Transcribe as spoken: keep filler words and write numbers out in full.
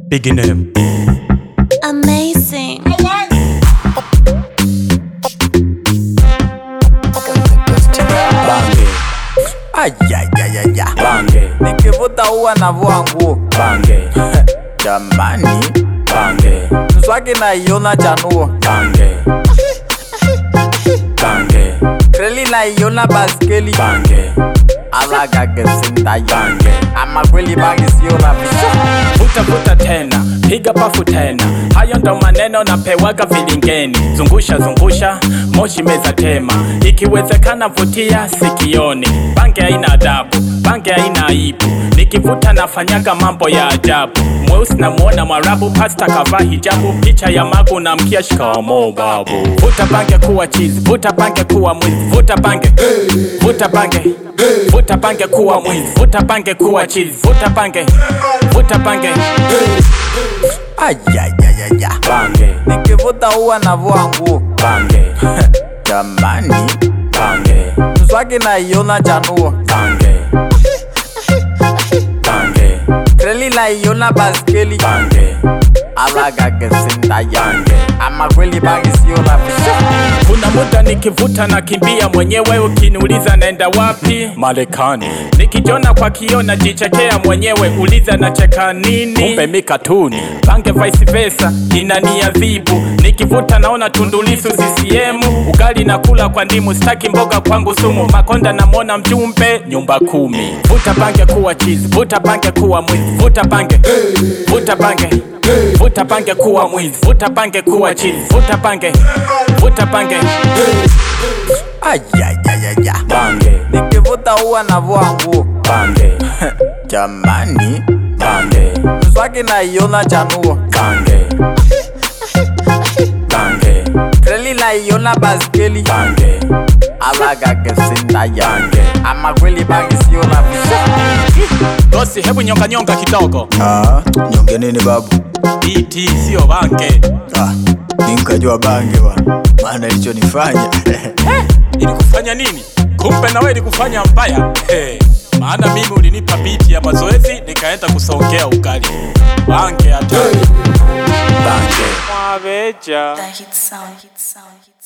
Big name. Amazing. Bange. Ayayayaya. Bange. Nikivuta huwa navua nguo. Bange. Jamani. Bange. Mswaki naiona chanuo. Bange. Bange. Kreli naiona baskeli. Bange. Alaga gesinda yange. Ama kweli bangi sio rabisha. Vuta vuta tena, piga pafu tena. Hayo ndo maneno napewaga vilingeni. Zungusha zungusha, moshi meza tema. Ikiwezekana vutia sikioni. Bange haina adabu, bange haina aibu. Nikivuta nafanyaga mambo ya ajabu. Mweusi na muona Mwarabu, pasta kavaa hijabu. Picha ya magu na mkia shikamo babu. Vuta bange kuwa cheese, vuta bange kuwa mwizi. Vuta bange, vuta bange, vuta bange kuwa mwizi. Vuta bange kuwa cheese, vuta bange, vuta bange. Ayayayaya. Bange. Nikivuta huwa navua nguo. Bange. Jamani. Bange. Mswaki naiona chanuo. Bange. Bange. Kreli naiona baskeli. Bange. Alaga gesinda yange. Ama kweli bangi sio rabisha. Kuna muda nikivuta na kimbia mwenyewe, ukiniuliza naenda wapi? Marekani. Nikijona kwa kioo najichekea mwenyewe, uliza nacheka nini? Kumbe mikatuni. Bange vice versa, inaniadhibu. Nikivuta naona Tundu Lissu C C M. Ugali nakula kwa ndimu, staki mboga kwangu sumu. Makonda namwona mjumbe, nyumba kumi. Vuta bange kuwa cheese, vuta bange kuwa mwizi. Vuta bange, vuta bange, vuta bange kuwa mwizi. Vuta bange kuwa cheese, vuta bange, vuta bange. Ayayayaya. Bange. Nikivuta huwa navua nguo. Bange. Jamani. Bange. Mswaki naiona chanuo. Bange. Bange. Kreli naiona baskeli. Bange. Alaga gesinda yange. Ama kweli bangi sio rabisha. Bosi, hebu nyonga nyonga kidogo. Ah, nyonge nini babu? Iti sio bange. Ah, nikajua bange bwana. Maana ilichonifanya. Ilikufanya nini? Kumbe na wewe ilikufanya mbaya. Hey, maana mimi ulinipa biti ya mazoezi nikaenda kusongea ugali. Bange hatari. Bange. Mwabeja. The hit sound, hit sound, hit sound.